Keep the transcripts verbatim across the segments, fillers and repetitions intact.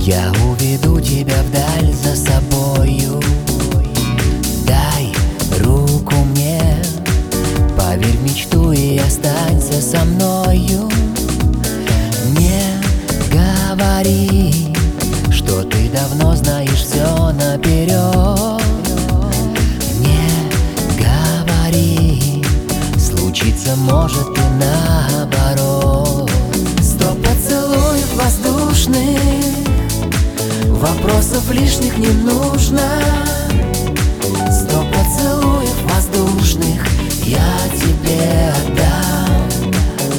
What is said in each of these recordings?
Я уведу тебя вдаль за собою. Дай руку мне, поверь в мечту и останься со мною. Не говори, что ты давно знаешь все наперед. Не говори, случиться может и наоборот. Сто поцелуев воздушных, вопросов лишних не нужно. Сто поцелуев воздушных я тебе отдам.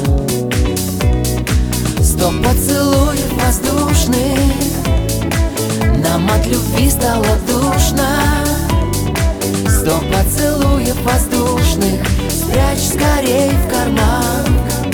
Сто поцелуев воздушных, нам от любви стало душно. Сто поцелуев воздушных спрячь скорей в карман.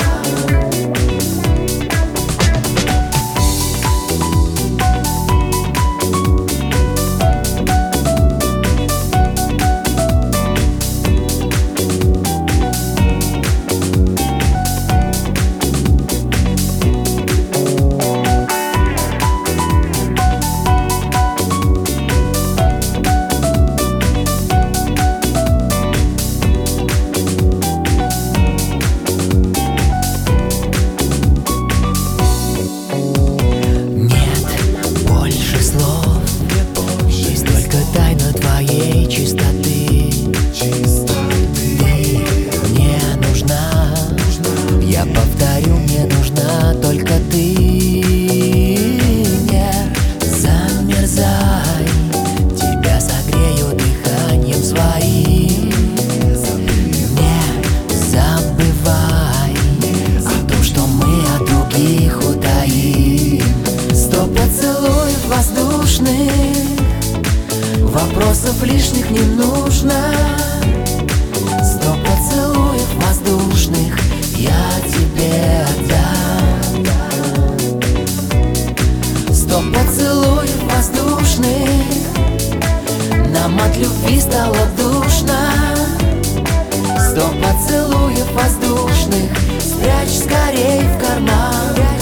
Твоей чистоты. Ты мне нужна, я повторю, мне нужна только ты. Не замерзай, тебя согрею дыханием своим. Не забывай о том, что мы от других утаим. Сто поцелуев воздушных, вопросов лишних не нужно. Сто поцелуев воздушных я тебе отдам. Сто поцелуев воздушных, нам от любви стало душно. Сто поцелуев воздушных спрячь скорей в карман.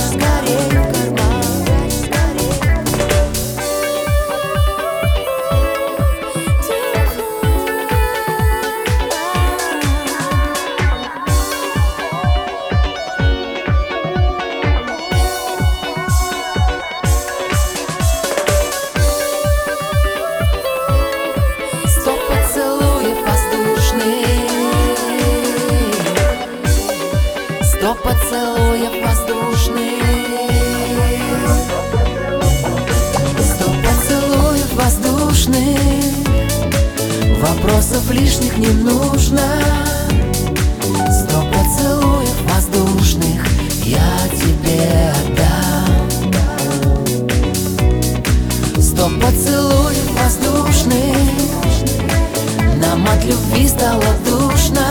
Сто поцелуев воздушных, сто поцелуев воздушных, вопросов лишних не нужно. Сто поцелуев воздушных я тебе отдам. Сто поцелуев воздушных, нам от любви стало душно.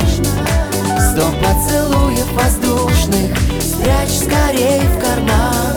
Сто поцелуев воздушных спрячь скорей в карман.